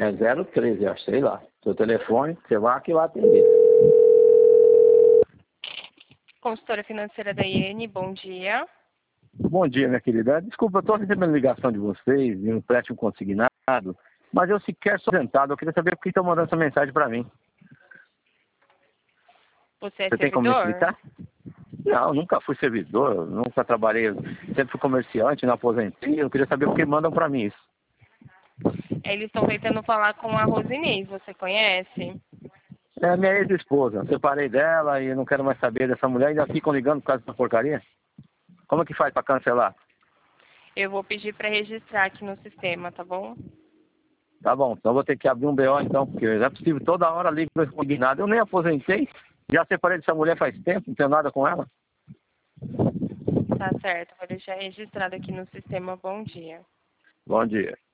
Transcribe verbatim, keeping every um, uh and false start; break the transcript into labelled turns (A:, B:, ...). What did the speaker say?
A: é zero treze, acho, sei lá. Seu telefone, você vai aqui lá atender.
B: Consultora financeira da I N, bom dia.
A: Bom dia, minha querida. Desculpa, eu estou recebendo ligação de vocês, de um empréstimo consignado, mas eu sequer sou aposentado. Eu queria saber por que estão mandando essa mensagem para mim.
B: Você é
A: Você tem como me
B: servidor?
A: explicar? Não, nunca fui servidor, nunca trabalhei, sempre fui comerciante, não aposentei. Eu queria saber por que mandam para mim isso.
B: Eles estão tentando falar com a Rosinei, você conhece?
A: É a minha ex-esposa. Separei dela e não quero mais saber dessa mulher. Ainda ficam ligando por causa dessa porcaria? Como é que faz para cancelar?
B: Eu vou pedir para registrar aqui no sistema, tá bom?
A: Tá bom, então vou ter que abrir um B O então, porque não é possível toda hora ligo com esse combinado. Eu nem aposentei, já separei dessa mulher faz tempo, não tenho nada com ela.
B: Tá certo, vou deixar registrado aqui no sistema. Bom dia.
A: Bom dia.